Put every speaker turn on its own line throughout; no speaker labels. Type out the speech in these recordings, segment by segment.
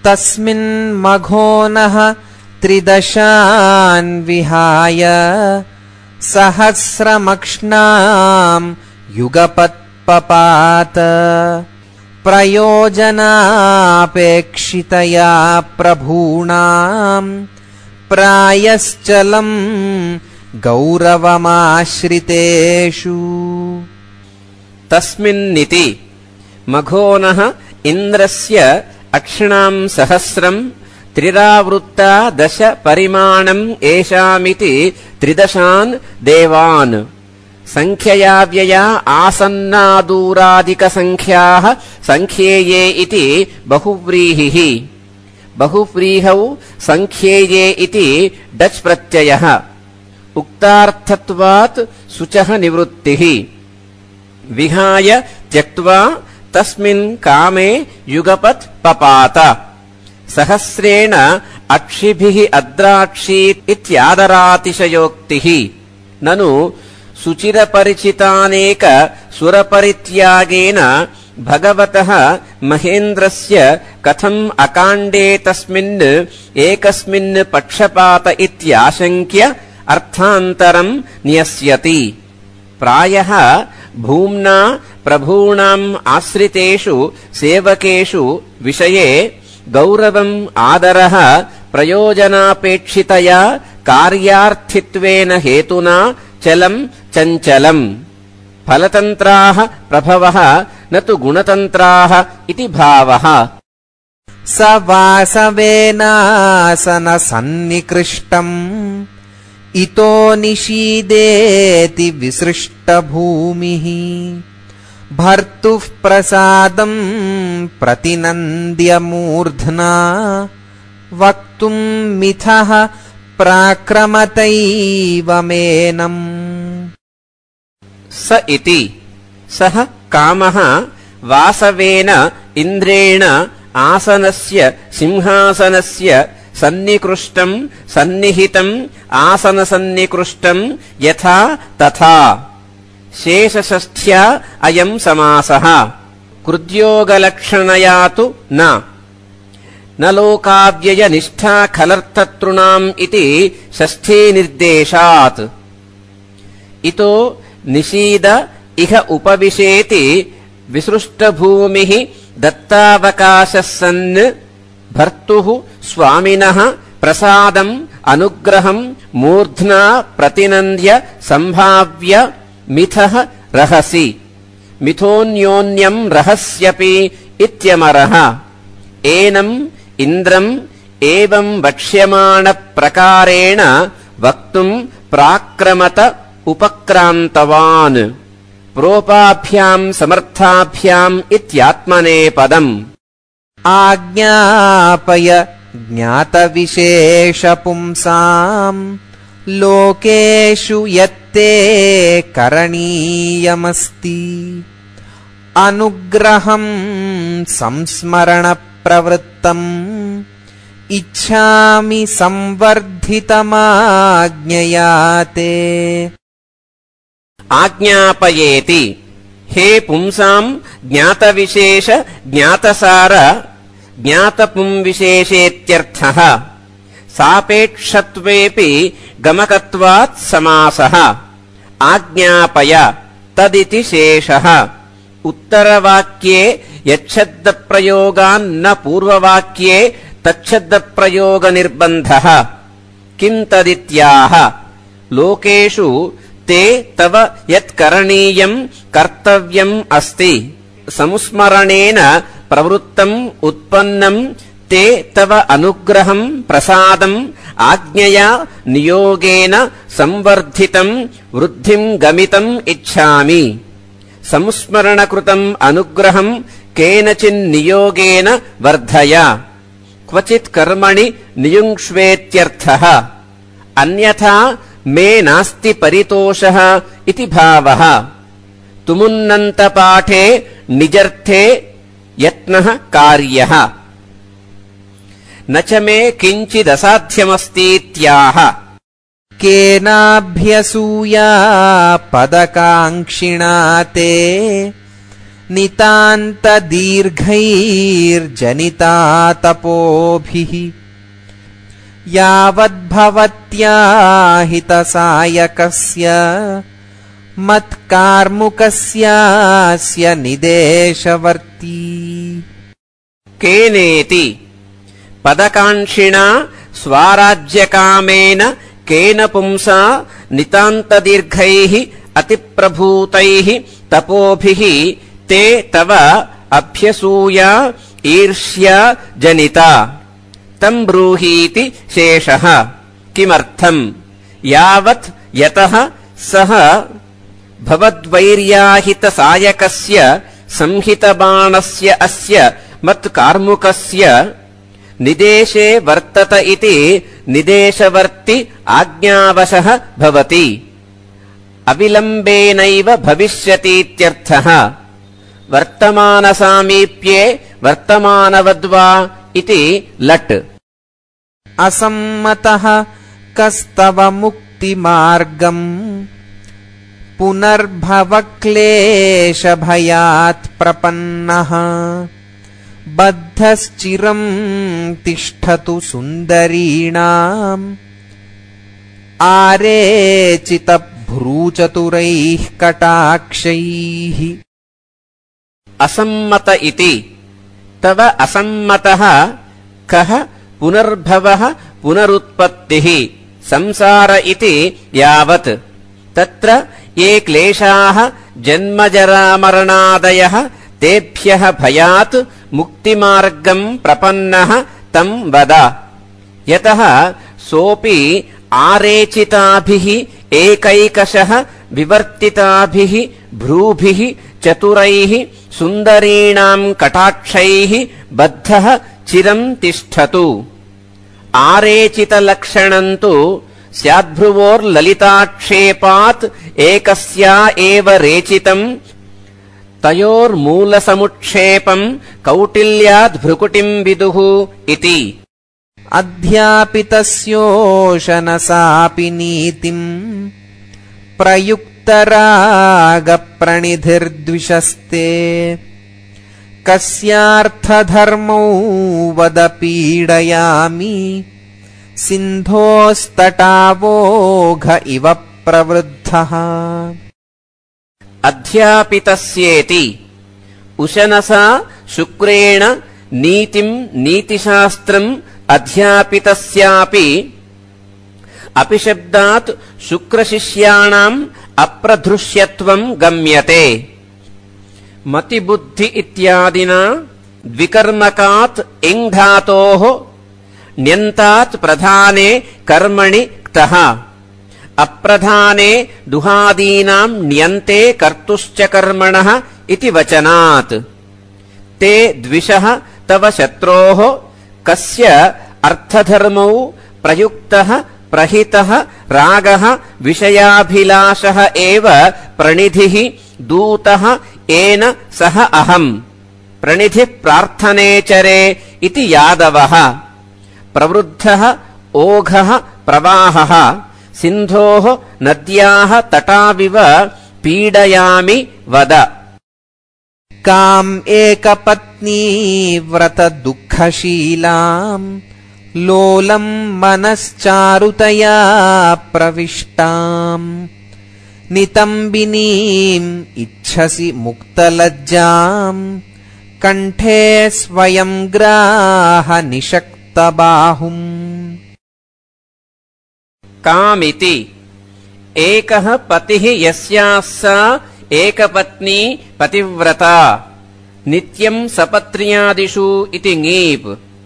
तस्मिन् मघोनः त्रिदशान् विहाय सहस्रमक्ष्णाम् युगपत्पपात प्रयोजनापेक्षितया प्रभूणाम् प्रायश्चलम् गौरवमाश्रितेषु।
तस्मिन्निति मघोनः इन्द्रस्य अक्षिणाम् सहस्रम् त्रिरावृत्ता 10 परिमाणम् एषामिति त्रिदशान् देवान् संख्यया व्यया आसन्नादूरादिकसंख्याः संख्येये इति बहुव्रीहिः। बहुव्रीहौ संख्येये इति डच् प्रत्ययः उक्तार्थत्वात् शुचः निवृत्तिः। विहाय त्यक्त्वा तस्मिन् कामे युगपत् पपात। सहस्रेण अक्षिभिः अद्राक्षीत् इत्यादरातिशयोक्तिः। ननु शुचिरपरिचितानेक सुरपरित्यागेन भगवतः महेन्द्रस्य कथम् अकाण्डे तस्मिन् एकस्मिन् पक्षपात इत्याशङ्क्य अर्थान्तरम् न्यस्यति। प्रायः भूम्ना प्रभूणाम् आश्रितेषु सेवकेषु विषये गौरवम् आदरः प्रयोजनापेक्षितया कार्यार्थित्वेन हेतुना चलम् चञ्चलम्। फलतन्त्राः प्रभवः न तु गुणतन्त्राः इति भावः।
स वासवेनासनसन्निकृष्टम् इतो निषीदेति विसृष्टभूमिः भर्तुः प्रसादम् प्रतिनन्द्य मूर्ध्ना वक्तुम् मिथः प्राक्रमतैव मेनम्।
स इति सः कामः वासवेन इन्द्रेण आसनस्य सिंहासनस्य सन्निकृष्टम् सन्निहितम् आसनसन्निकृष्टम् यथा तथा। शेषषष्ठ्या अयम् समासः। कृद्योगलक्षणया तु न लोकाव्ययनिष्ठा खलर्थतॄणाम् इति षष्ठीनिर्देशात्। इतो निषीद इह उपविशेति विसृष्टभूमिः दत्तावकाशः सन् भर्तुः स्वामिनः प्रसादम् अनुग्रहम् मूर्ध्ना प्रतिनन्द्य सम्भाव्य मिथः रहसि मिथोऽन्योन्यम् रहस्यपि इत्यमरः। एनम् इन्द्रम् एवम् वक्ष्यमाणप्रकारेण वक्तुम् प्राक्रमत उपक्रान्तवान्। प्रोपाभ्याम् समर्थाभ्याम् इत्यात्मनेपदम्।
आज्ञापय ज्ञातविशेषपुंसाम् लोकेषु यत्ते करणीयमस्ति अनुग्रहम् संस्मरणप्रवृत्तम् इच्छामि संवर्धितमाज्ञया ते।
आज्ञापयेति हे पुंसाम् ज्ञातविशेष ज्ञातसार ज्ञातपुंविशेषेत्यर्थः। सापेक्षत्वेऽपि गमकत्वात् समासः। आज्ञापय तदिति शेषः। उत्तरवाक्ये यच्छब्दप्रयोगान्न पूर्ववाक्ये तच्छब्दप्रयोगनिर्बन्धः। किम् तदित्याह। लोकेषु ते तव यत्करणीयम् कर्तव्यम् अस्ति संस्मरणेन प्रवृत्तम् उत्पन्नम् ते तव अनुग्रहम् प्रसादम् आज्ञया नियोगेन संवर्धितम् वृद्धिम् गमितम् इच्छामि। संस्मरणकृतम् अनुग्रहम् केनचिन्नियोगेन वर्धय। क्वचित् कर्मणि नियुङ्क्ष्वेत्यर्थः। अन्यथा मे नास्ति परितोषः इति भावः। तुमुन्नन्तपाठे निजर्थे यत्नः कार्यः। न च मे किञ्चिदसाध्यमस्तीत्याह।
केनाभ्यसूया पदकाङ्क्षिणा ते नितान्तदीर्घैर्जनिता तपोभिः यावद्भवत्या हितसायकस्य मत्कार्मुकस्यास्य निदेशवर्ती।
केनेति पदकाङ्क्षिणा स्वाराज्यकामेन केन पुंसा नितान्तदीर्घैः अतिप्रभूतैः तपोभिः ते तव अभ्यसूया ईर्ष्या जनिता तं ब्रूहीति शेषः। किमर्थम्? यावत् यतः सः भवद्वैर्याहितसायकस्य संहितबाणस्य अस्य मत्कार्मुकस्य निदेशे वर्तत इति निदेशवर्ति आज्ञावशः भवति। अविलम्बेनैव भविष्यतीत्यर्थः। वर्तमानसामीप्ये वर्तमानवद्वा इति लट्।
असम्मतः कस्तव मुक्तिमार्गम् पुनर्भवक्लेशभयात् प्रपन्नः बद्धश्चिरम् तिष्ठतु सुन्दरीणाम् आरेचितभ्रूचतुरैः कटाक्षैः।
असम्मत इति तव असम्मतः कः पुनर्भवः पुनरुत्पत्तिः संसार इति यावत् तत्र ये क्लेशाः जन्मजरामरणादयः तेभ्यः भयात् मुक्तिमार्गम् प्रपन्नः तं वद। यतः सोऽपि आरेचिताभिः एकैकशः विवर्तिताभिः भ्रूभिः चतुरैः सुन्दरीणाम् कटाक्षैः बद्धः चिरम् तिष्ठतु। आरेचितलक्षणम् तु स्याद्भ्रुवोर्ललिताक्षेपात् एकस्या एव रेचितम् तयोर्मूलसमुक्षेपम् कौटिल्याद्भ्रुकुटिम् विदुः इति।
अध्यापितस्योशनसापि नीतिम् प्रयुक्तरागप्रणिधिर्द्विषस्ते कस्यार्थधर्मौ वद पीडयामि सिन्धोस्तटावोघ इव प्रवृद्धः।
अध्यापितस्येति उशनसा शुक्रेण नीतिम् नीतिशास्त्रम् अध्यापितस्यापि अपिशब्दात् शुक्रशिष्याणाम् अप्रधृष्यत्वम् गम्यते। मतिबुद्धि इत्यादिना द्विकर्मकात् इङ् धातोः ण्यन्तात् प्रधाने कर्मणि क्तः अप्रधाने दुहादीनाम् ण्यन्ते कर्तुश्च कर्मणः इति वचनात्। ते द्विषः तव शत्रोः कस्य अर्थधर्मौ प्रयुक्तः प्रहितः रागः विषयाभिलाषः एव प्रणिधिः दूतः येन सह अहम् प्रणिधिः प्रार्थनेचरे इति यादवः। प्रवृद्धः ओघः प्रवाहः सिन्धोः नद्याः तटाविव पीडयामि वद।
काम् एकपत्नी व्रत दुःखशीलाम् लोलम् मनश्चारुतया प्रविष्टाम् नितम्बिनीम् इच्छसि मुक्तलज्जाम् कण्ठे स्वयं ग्राह निषक्तबाहुम्।
कामिति एकः पतिः यस्याः सा एकपत्नी पतिव्रता नित्यम् सपत्न्यादिषु इति ङीप्।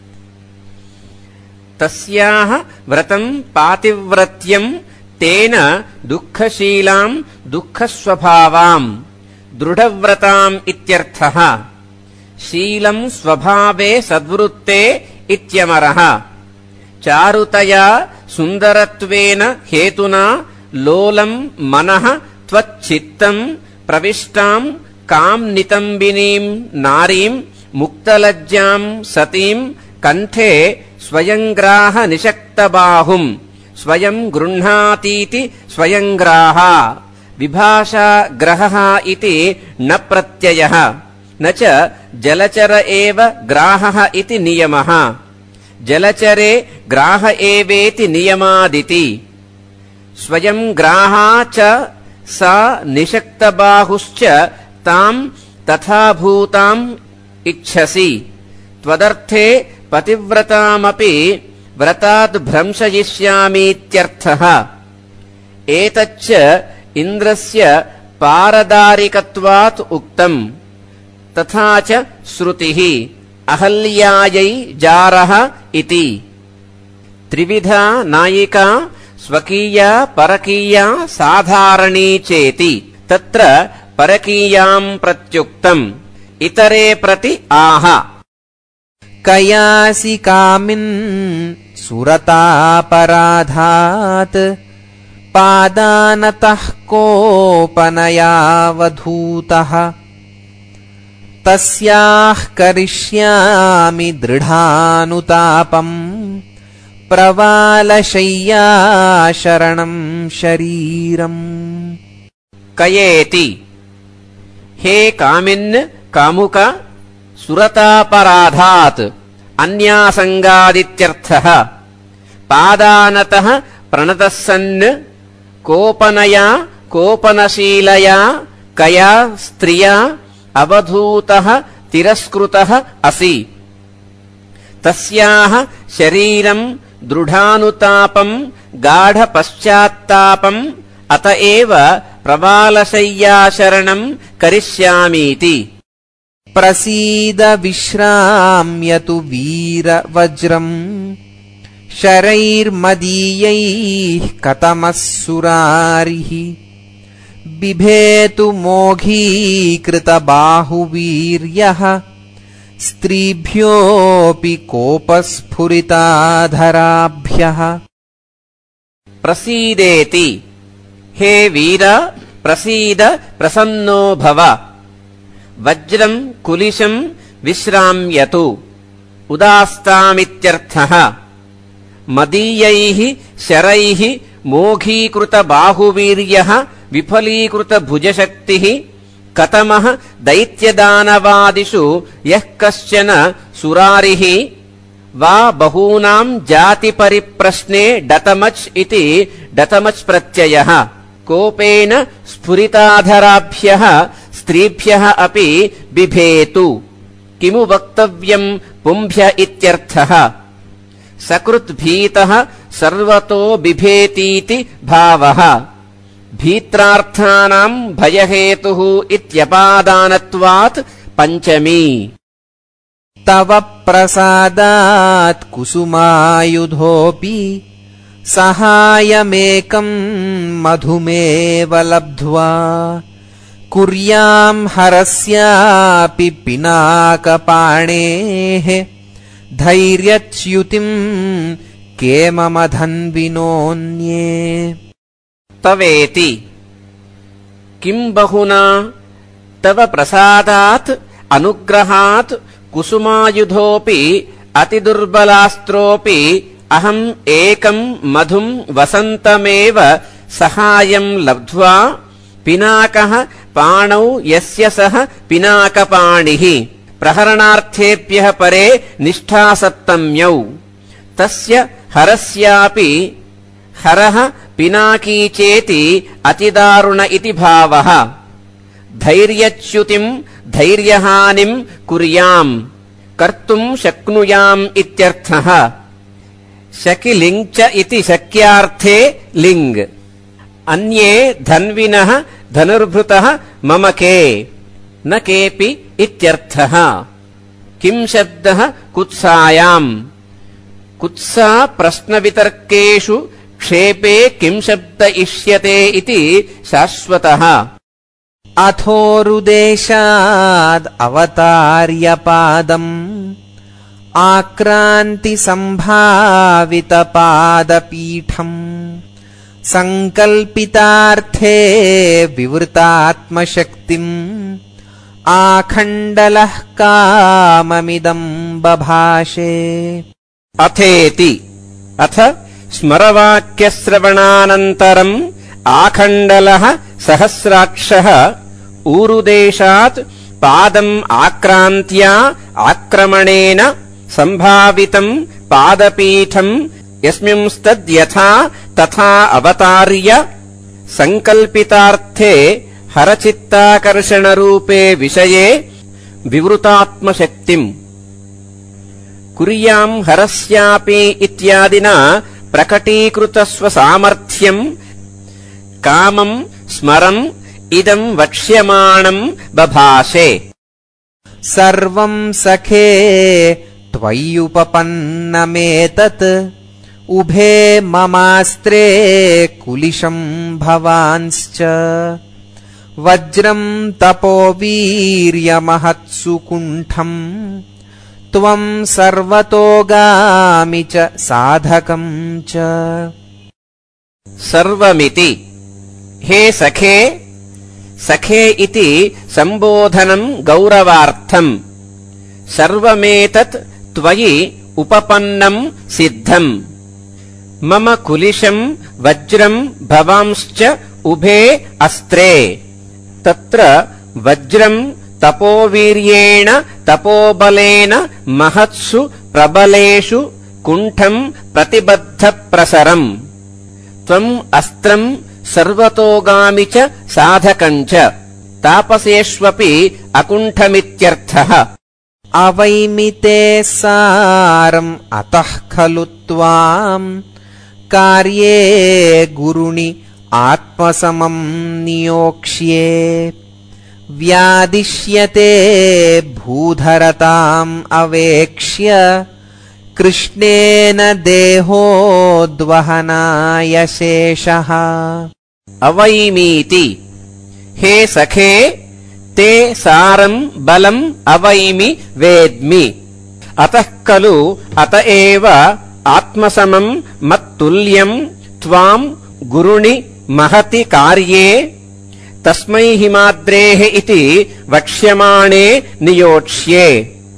तस्याः व्रतम् पातिव्रत्यम् तेन दुःखशीलाम् दुःखस्वभावाम् दृढव्रताम् इत्यर्थः। शीलम् स्वभावे सद्वृत्ते इत्यमरः। चारुतया सुन्दरत्वेन हेतुना लोलम् मनः त्वच्चित्तम् प्रविष्टाम् काम् नितम्बिनीम् नारीम् मुक्तलज्जाम् सतीम् कण्ठे स्वयङ्ग्राह निषक्तबाहुम् स्वयम् गृह्णातीति स्वयङ्ग्राह। विभाषा ग्रहः इति न प्रत्ययः न च जलचर एव ग्राहः इति नियमः। जलचरे ग्राह एवेति नियमादिति। स्वयं ग्राहा च सा निषक्तबाहुश्च ताम् तथाभूताम् इच्छसि। त्वदर्थे पतिव्रतामपि व्रताद् भ्रंशयिष्यामीत्यर्थः। एतच्च इन्द्रस्य पारदारिकत्वात् उक्तम्। तथा च श्रुतिः अहल्यायै जारः इति। त्रिविधा नायिका स्वकीया परकीया साधारणी चेति। तत्र परकीयाम् प्रत्युक्तम्। इतरे प्रति आह।
कयासि कामिन् सुरतापराधात् पादानतः कोपनयावधूतः। तस्याः करिष्यामि दृढानुतापम् प्रवालशय्या शरणम् शरीरम्।
कयेति हे कामिन् कामुक सुरतापराधात् अन्यासङ्गादित्यर्थः। पादानतः प्रणतः सन् कोपनया कोपनशीलया कया स्त्रिया अवधूतः तिरस्कृतः असि। तस्याः शरीरम् दृढानुतापम् गाढपश्चात्तापम् अत एव प्रवालशय्याशरणम् करिष्यामीति।
प्रसीद विश्राम्यतु वीरवज्रम् शरैर्मदीयैः कतमः बिभेतु मोघीकृतबाहुवीर्यः स्त्रीभ्योऽपि कोपस्फुरिताधराभ्यः।
प्रसीदेति हे वीर प्रसीद प्रसन्नो भव। वज्रम् कुलिशम् विश्राम्यतु उदास्तामित्यर्थः। मदीयैः शरैः मोघीकृतबाहुवीर्यः विफलीकृतभुजशक्तिः कतमः दैत्यदानवादिषु यः कश्चन सुरारिः वा बहूनाम् जातिपरिप्रश्ने डतमच् इति डतमच् प्रत्ययः कोपेन स्फुरिताधराभ्यः स्त्रीभ्यः अपि बिभेतु। किमु वक्तव्यम् पुंभ्य इत्यर्थः। सकृद्भीतः सर्वतो बिभेतीति भावः। भीत्रार्थानाम् भयहेतुः इत्यपादानत्वात् पञ्चमी।
तव प्रसादात् कुसुमायुधोऽपि सहायमेकम् मधुमेव लब्ध्वा कुर्याम् हरस्यापि पिनाकपाणेः धैर्यच्युतिम् केममधन्विनोऽन्ये।
तवेति किम् बहुना तव प्रसादात् अनुग्रहात् कुसुमायुधोऽपि अतिदुर्बलास्त्रोऽपि अहम् एकम् मधुम् वसन्तमेव सहायम् लब्ध्वा पिनाकः पाणौ यस्य सः पिनाकपाणिः प्रहरणार्थेभ्यः परे निष्ठासप्तम्यौ तस्य हरस्यापि हरः पिनाकी चेति अतिदारुण इति भावः। धैर्यच्युतिम् धैर्यहानिम् कुर्याम् कर्तुम् शक्नुयाम् इत्यर्थः। शकि लिङ् च इति शक्यार्थे लिङ्। अन्ये धन्विनः धनुर्भृतः मम के न केऽपि इत्यर्थः। किम् शब्दः कुत्सायाम्। कुत्सा प्रश्नवितर्केषु क्षेपे किम् शब्द इष्यते इति शाश्वतः।
अथोरुदेशाद् अवतार्यपादम् आक्रान्तिसम्भावितपादपीठम् सङ्कल्पितार्थे विवृतात्मशक्तिम् आखण्डलः काममिदम् बभाषे।
अथेति अथ स्मरवाक्यश्रवणानन्तरम् आखण्डलः सहस्राक्षः ऊरुदेशात् పాదం ఆక్రాంత్యా ఆక్రమణేన సంభావితం పాదపీఠం యస్మింస్తద్యథా తథా అవతార్య సంకల్పితార్థే హరచిత్తాకర్షణరూపే విషయే వివృతాత్మశక్తిం కుర్యాం హరస్యాపి ఇత్యాదినా ప్రకటీకృతస్వసామర్థ్యం కామం స్మరం ఇదం వక్ష్యమాణం బభాషే.
సర్వం సఖే త్వయ్యుపపన్నమేతత్ ఉభే మమాస్త్రే కులిశం భవాంశ్చ వజ్రం తపో వీర్యమహత్సు కుంఠం త్వం సర్వతోగామి చ సాధకం చ.
సర్వమితి హే సఖే, సఖే ఇతి సంబోధనం గౌరవార్థం. సర్వమేతత్ త్వయి ఉపపన్నం సిద్ధం. మమ కులిశం వజ్రం భవాంశ్చ ఉభే అస్త్రే. తత్ర వజ్రం తపోవీర్యేణ తపోబలేన మహత్సు ప్రబలేషు కుంఠం ప్రతిబద్ధ ప్రసరం. త్వం అస్త్రం సర్వతోగామి చ సాధకం చ తాపసేష్వపి అకుంఠమిత్యర్థః.
అవైమితే సారం అతః ఖలు త్వాం కార్యే గురుని ఆత్మసమం నియోక్ష్యే వ్యాదిష్యతే భూధరతాం అవేక్ష్య కృష్ణేన దేహోద్వహనాయ శేషః.
అవైమీతి హే సఖే, తే సారం బలం అవైమి వేద్మి. అతః ఖలు అత ఏవ ఆత్మసమం మత్తుల్యం త్వాం గురుని మహతి కార్యే తస్మై హిమాద్రేః ఇతి వక్ష్యమాణే నియోక్ష్యే.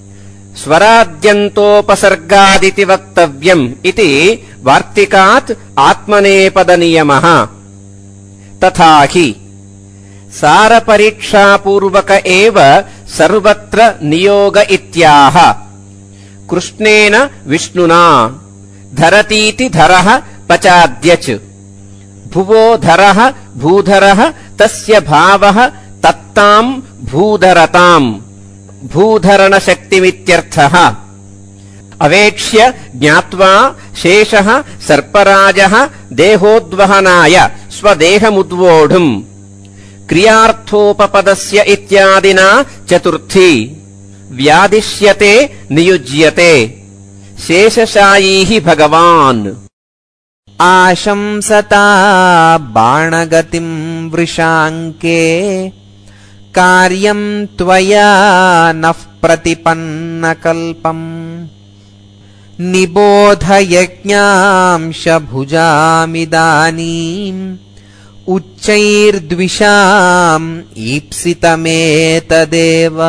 స్వరాద్యంతోపసర్గాదితి వక్తవ్యం ఇతి వార్తికాత్ ఆత్మనేపదనియమః. తథా హి సారపరీక్షాపూర్వక ఏవ సర్వత్ర నియోగ ఇత్యాహ. కృష్ణేన విష్ణునా ధరతీతి ధరః పచాద్యచ్. భువో ధరః భూధరః తస్య భావః తత్తాం భూధరతాం భూధరణశక్తిమిత్యర్థః. అవేక్ష్య జ్ఞాత్వా శేషః సర్పరాజः దేహోద్వహనాయ స్వదేహముద్వోఢుం. క్రియార్థోపపదస్య ఇత్యాదినా చతుర్థీ. వ్యాదిష్యతే నియుజ్యతే శేషశాయీః భగవాన్.
ఆశంసతా బాణగతిం వృషాంకే కార్యం త్వయా నః ప్రతిపన్నకల్పం నిబోధయజ్ఞాంశభుజామిదానీం ఉచ్చైర్ద్విషాం ఈప్సితమేతదేవ.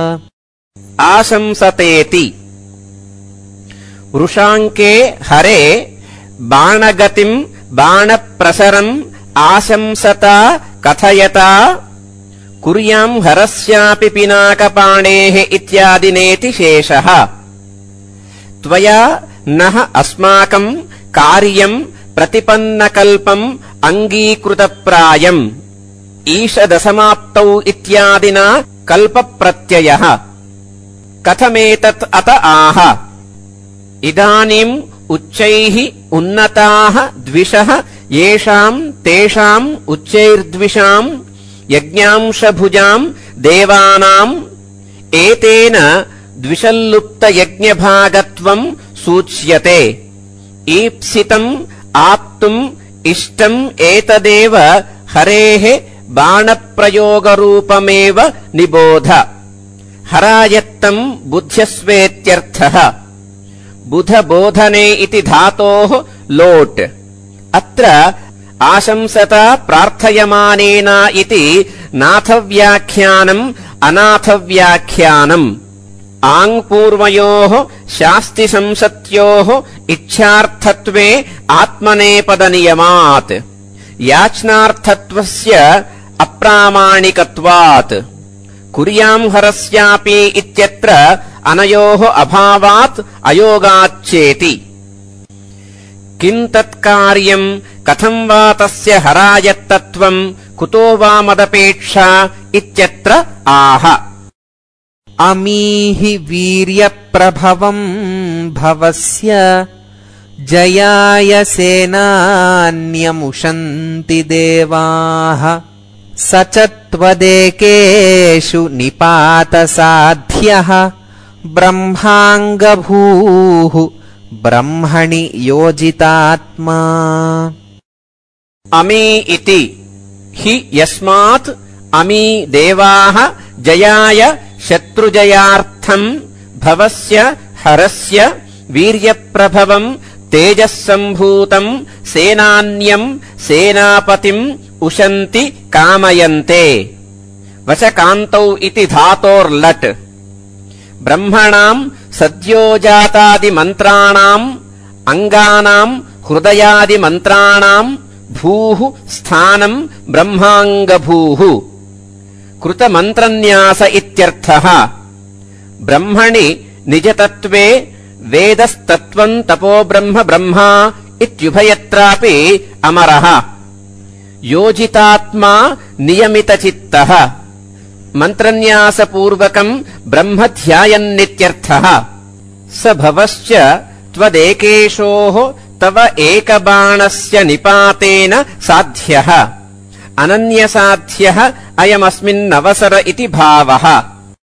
ఆశంసతేతి వృషాంకే హరే బాణగతిం బాణప్రసరం ఆశంసతా కథయతా కుర్యాం హరస్యాపి పినాకపాణేః ఇత్యాదినేతి శేషః. త్వయా నః అస్మాకం కార్యం ప్రతిపన్నకల్పం అంగీకృతప్రాయం ఈషదసమాప్తౌ ఇత్యాదినా కల్పప్రత్యయః. కథమేతత్ అత ఆహ. ఇదానీం ఉచ్చైః ఉన్నతాః ద్విషః యేషాం తేషాం ఉచ్చైర్ద్విషాం యజ్ఞాంశభుజాం దేవానాం ఏతేన ద్విషల్లుప్తయజ్ఞభాగత్వం సూచ్యతే. ఈప్సితం ఆప్తుం ఇష్టం ఏతదేవ హరేః బాణప్రయోగరూపమేవ నిబోధ. హరాయత్తం బుధ్యస్వేత్యర్థః. బుధబోధనే ఇతి ధాతోః లోట్. అత్ర ఆశంసత ప్రార్థయమానేన ఇతి నాథవ్యాఖ్యానం అనాథవ్యాఖ్యానం. ఆంగ్పూర్వయోః శాస్తి సంసత్యోః ఇచ్ఛార్థత్వే ఆత్మనేపదనియమాత్ యాచ్నార్థత్వస్య అప్రామాణికత్వాత్. कुर्यां हरस्यापि इत्यत्र अनयोः अभावात् अयोगाच्चेति। किं तत्कार्यम् कथं वा तस्य हरायत्तत्वम् कुतो वा मदपेक्षा इत्यत्र आह।
अमीहि वीर्यप्रभवम् भवस्य जयाय सेनान्यमुषन्ति देवाः स च त्वदेकेषु निपातसाध्यः ब्रह्माङ्गभूः ब्रह्मणि योजितात्मा।
अमी इति हि यस्मात् अमी देवाः जयाय शत्रुजयार्थम् भवस्य हरस्य वीर्यप्रभवम् तेजःसम्भूतम् सेनान्यम् सेनापतिम् उशन्ति कामयन्ते। वशकान्तौ इति धातोर्लट्। ब्रह्मणाम् सद्योजातादिमन्त्राणाम् अङ्गानाम् हृदयादिमन्त्राणाम् भूः स्थानम् ब्रह्माङ्गभूः। कृतमन्त्रन्यास इत्यर्थः। ब्रह्मणि निजतत्वे वेदस्तत्त्वम् तपो ब्रह्म ब्रह्मा इत्युभयत्रापि अमरः। योजितात्मा नियमितचित्तः। मन्त्रन्यासपूर्वकम् ब्रह्म ध्यायन्नित्यर्थः। स भवश्च त्वदेकेशोः तव एकबाणस्य निपातेन साध्यः। अनन्यसाध्यः अयमस्मिन्नवसर इति भावः।